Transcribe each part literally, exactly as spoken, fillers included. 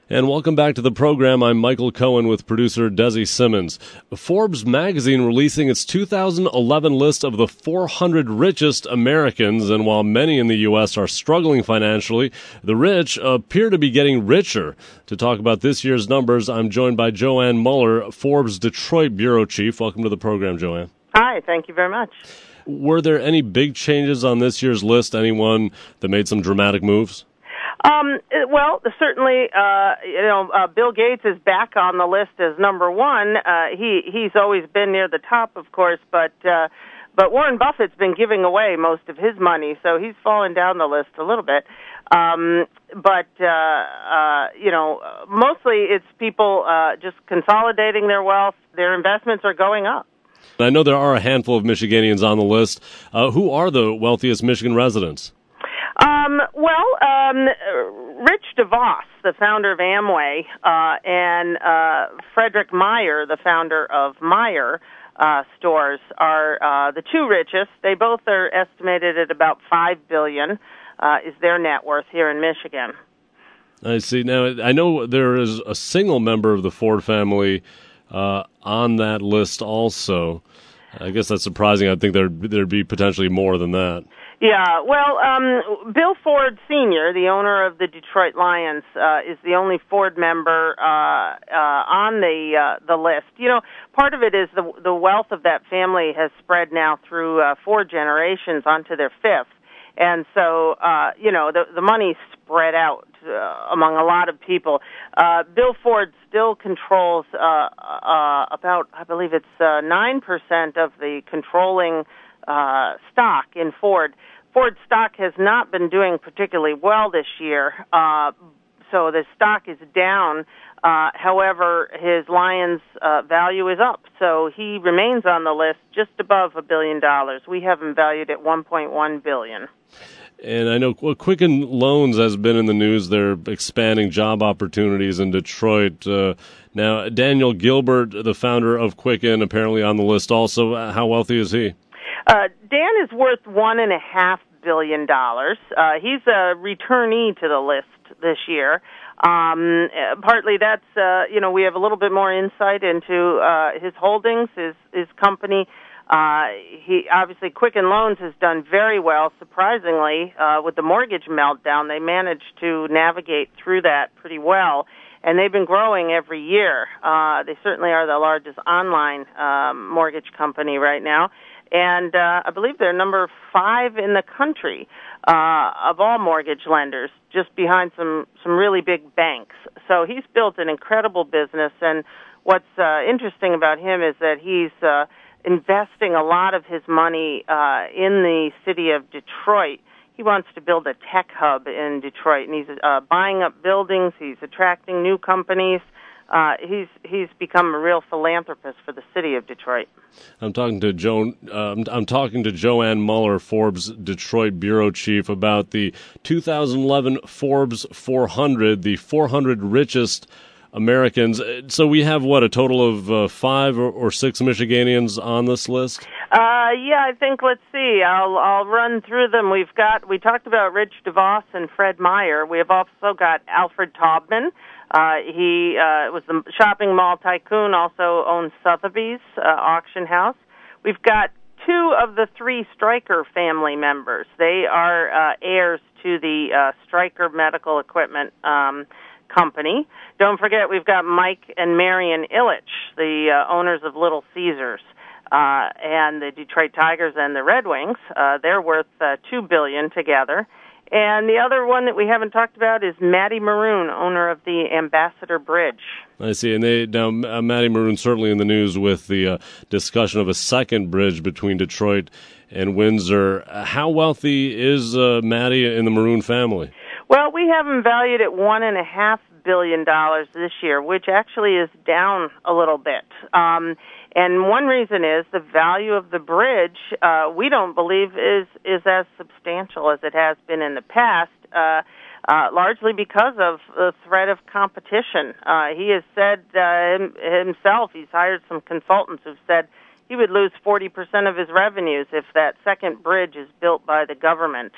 And welcome back to the program. I'm Michael Cohen with producer Desi Simmons. Forbes magazine releasing its two thousand eleven list of the four hundred richest Americans. And while many in the U S are struggling financially, the rich appear to be getting richer. To talk about this year's numbers, I'm joined by Joanne Muller, Forbes Detroit bureau chief. Welcome to the program, Joanne. Hi, thank you very much. Were there any big changes on this year's list? Anyone that made some dramatic moves? Um, well, certainly, uh, you know, uh, Bill Gates is back on the list as number one. Uh, he he's always been near the top, of course, but uh, but Warren Buffett's been giving away most of his money, so he's fallen down the list a little bit. Um, but uh, uh, you know, mostly it's people uh, just consolidating their wealth. Their investments are going up. I know there are a handful of Michiganians on the list. Uh, who are the wealthiest Michigan residents? Um, well, um, Rich DeVos, the founder of Amway, uh, and uh, Frederick Meyer, the founder of Meyer uh, stores, are uh, the two richest. They both are estimated at about five billion dollars uh, is their net worth here in Michigan. I see. Now, I know there is a single member of the Ford family uh, on that list also. I guess that's surprising. I think there'd, there'd be potentially more than that. Yeah, well, um, Bill Ford Senior, the owner of the Detroit Lions, uh, is the only Ford member uh, uh, on the uh, the list. You know, part of it is the the wealth of that family has spread now through uh, four generations onto their fifth, and so uh, you know the the money's spread out uh, among a lot of people. Uh, Bill Ford still controls uh, uh, about, I believe it's uh, nine percent of the controlling Uh, stock in Ford. Ford stock has not been doing particularly well this year, uh, so the stock is down. Uh, however, his Lions uh, value is up, so he remains on the list just above a billion dollars. We have him valued at one point one billion dollars. And I know Quicken Loans has been in the news. They're expanding job opportunities in Detroit. Uh, now, Daniel Gilbert, the founder of Quicken, apparently on the list also. How wealthy is he? Uh, Dan is worth one and a half billion dollars. Uh, he's a returnee to the list this year. Um, partly that's, uh, you know, we have a little bit more insight into uh, his holdings, his his company. Uh, he obviously Quicken Loans has done very well. Surprisingly, uh, with the mortgage meltdown, they managed to navigate through that pretty well. And they've been growing every year. Uh, they certainly are the largest online um, mortgage company right now. And uh, I believe they're number five in the country uh, of all mortgage lenders, just behind some, some really big banks. So he's built an incredible business, and what's uh, interesting about him is that he's uh, investing a lot of his money uh, in the city of Detroit. He wants to build a tech hub in Detroit, and he's uh, buying up buildings. He's attracting new companies. Uh, he's he's become a real philanthropist for the city of Detroit. I'm talking to Joan. Uh, I'm talking to Joanne Muller, Forbes Detroit bureau chief, about the two thousand eleven Forbes four hundred, the four hundred richest Americans. So we have what, a total of uh, five or, or six Michiganians on this list? Uh, yeah, I think. Let's see. I'll I'll run through them. We've got we talked about Rich DeVos and Fred Meyer. We have also got Alfred Taubman. Uh, he uh, was the shopping mall tycoon, also owns Sotheby's uh, auction house. We've got two of the three Stryker family members. They are uh, heirs to the uh, Stryker medical equipment um, company. Don't forget, we've got Mike and Marion Ilitch, the uh, owners of Little Caesars, uh, and the Detroit Tigers and the Red Wings. Uh, they're worth uh, two billion dollars together. And the other one that we haven't talked about is Matty Maroon, owner of the Ambassador Bridge. I see. And they now uh, Matty Maroon certainly in the news with the uh, discussion of a second bridge between Detroit and Windsor. How wealthy is uh, Matty in the Maroon family? Well, we have him valued at one and a half billion dollars this year, which actually is down a little bit. Um, And one reason is the value of the bridge, uh, we don't believe is, is as substantial as it has been in the past, uh, uh, largely because of the threat of competition. Uh, he has said uh, him, himself, he's hired some consultants who've said he would lose forty percent of his revenues if that second bridge is built by the government.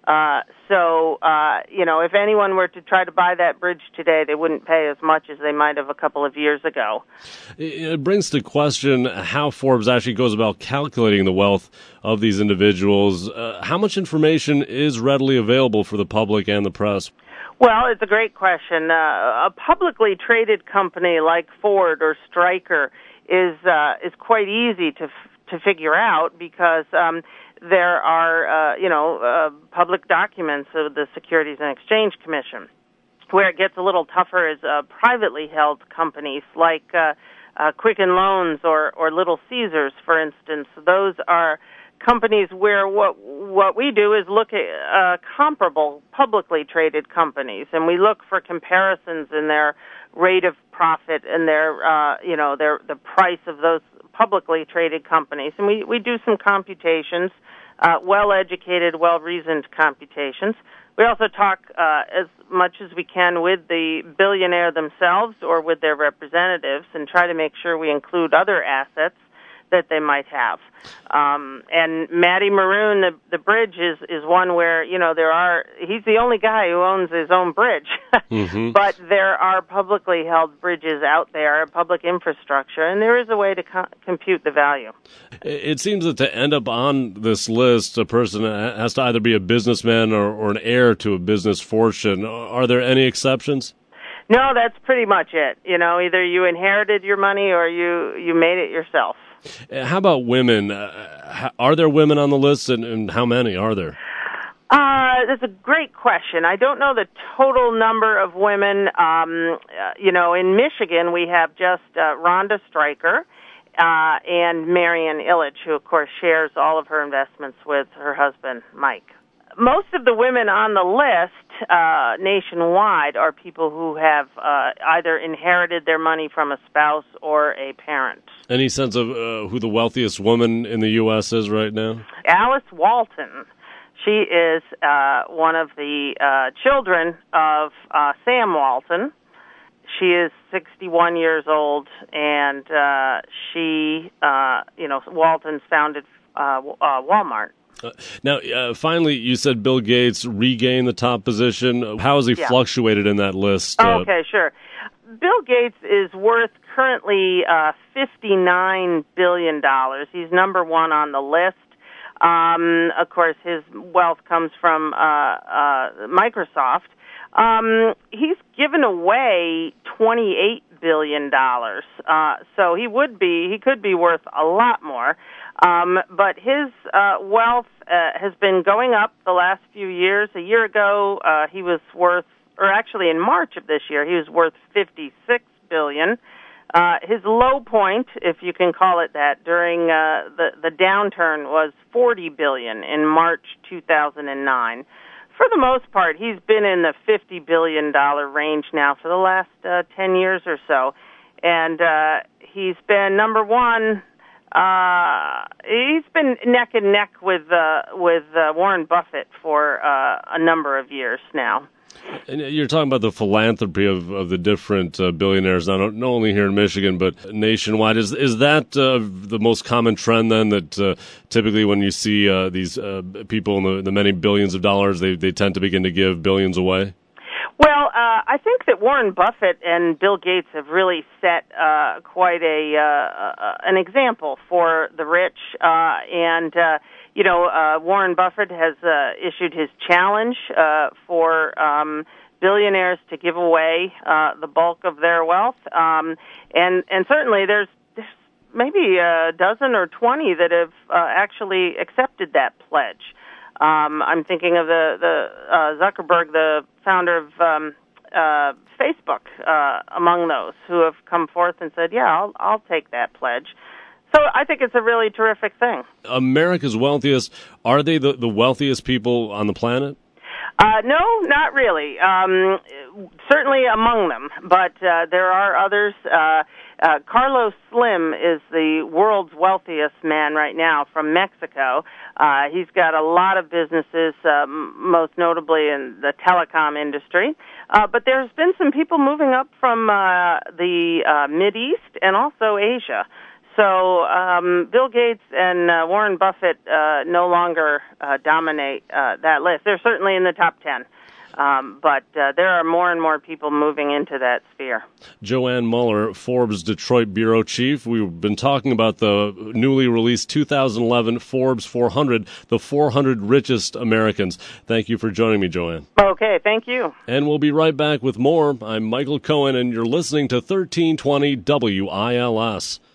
Uh, so, uh, you know, if anyone were to try to buy that bridge today, they wouldn't pay as much as they might have a couple of years ago. It brings to question how Forbes actually goes about calculating the wealth of these individuals. Uh, how much information is readily available for the public and the press? Well, it's a great question. Uh, a publicly traded company like Ford or Stryker is uh, is quite easy to f- to figure out because um, there are uh, you know uh, public documents of the Securities and Exchange Commission. Where it gets a little tougher is uh, privately held companies like uh, uh, Quicken Loans or or Little Caesars, for instance. Those are companies where what what we do is look at uh, comparable publicly traded companies, and we look for comparisons in their rate of profit and their uh, you know their the price of those publicly traded companies, and we we do some computations, uh, well educated, well reasoned computations. We also talk uh, as much as we can with the billionaire themselves or with their representatives, and try to make sure we include other assets that they might have. Um, and Matty Maroon, the, the bridge is, is one where, you know, there are, he's the only guy who owns his own bridge. mm-hmm. But there are publicly held bridges out there, public infrastructure, and there is a way to co- compute the value. It seems that to end up on this list, a person has to either be a businessman or, or an heir to a business fortune. Are there any exceptions? No, that's pretty much it. You know, either you inherited your money or you, you made it yourself. How about women? Uh, are there women on the list, and, and how many are there? Uh, that's a great question. I don't know the total number of women. Um, uh, you know, in Michigan, we have just uh, Rhonda Stryker uh, and Marian Ilitch, who, of course, shares all of her investments with her husband, Mike. Most of the women on the list uh, nationwide are people who have uh, either inherited their money from a spouse or a parent. Any sense of uh, who the wealthiest woman in the U S is right now? Alice Walton. She is uh, one of the uh, children of uh, Sam Walton. She is sixty-one years old, and uh, she, uh, you know, Walton's founded uh, uh, Walmart. Uh, now, uh, finally, you said Bill Gates regained the top position. How has he yeah. fluctuated in that list? Uh, okay, sure. Bill Gates is worth currently uh, fifty-nine billion dollars. He's number one on the list. Um, of course, his wealth comes from uh, uh, Microsoft. Um, he's given away twenty-eight billion dollars. Uh, so he would be, he could be worth a lot more. Um, but his uh, wealth uh, has been going up the last few years. A year ago, uh, he was worth, or actually in March of this year, he was worth fifty-six billion dollars. Uh, his low point, if you can call it that, during uh, the, the downturn was forty billion dollars in March two thousand nine. For the most part, he's been in the fifty billion dollars range now for the last uh, ten years or so. And uh, he's been number one. Uh, he's been neck and neck with uh, with uh, Warren Buffett for uh, a number of years now. And you're talking about the philanthropy of, of the different uh, billionaires, not, not only here in Michigan, but nationwide. Is is that uh, the most common trend, then, that uh, typically when you see uh, these uh, people in the, the many billions of dollars, they, they tend to begin to give billions away? Well, uh, I think that Warren Buffett and Bill Gates have really set uh, quite a uh, an example for the rich, uh, and uh, you know, uh, Warren Buffett has uh, issued his challenge uh, for um, billionaires to give away uh, the bulk of their wealth, um, and and certainly there's, there's maybe a dozen or twenty that have uh, actually accepted that pledge. Um, I'm thinking of the, the uh, Zuckerberg, the founder of um, uh, Facebook, uh, among those who have come forth and said, yeah, I'll, I'll take that pledge. So I think it's a really terrific thing. America's wealthiest, are they the, the wealthiest people on the planet? Uh, no, not really. Um, certainly among them, but uh, there are others. Uh, uh, Carlos Slim is the world's wealthiest man right now from Mexico. Uh, he's got a lot of businesses, um, most notably in the telecom industry. Uh, but there's been some people moving up from uh, the uh, Mideast and also Asia. So um, Bill Gates and uh, Warren Buffett uh, no longer uh, dominate uh, that list. They're certainly in the top ten. Um, but uh, there are more and more people moving into that sphere. Joanne Muller, Forbes Detroit Bureau Chief. We've been talking about the newly released two thousand eleven Forbes four hundred, the four hundred richest Americans. Thank you for joining me, Joanne. Okay, thank you. And we'll be right back with more. I'm Michael Cohen, and you're listening to thirteen twenty W I L S.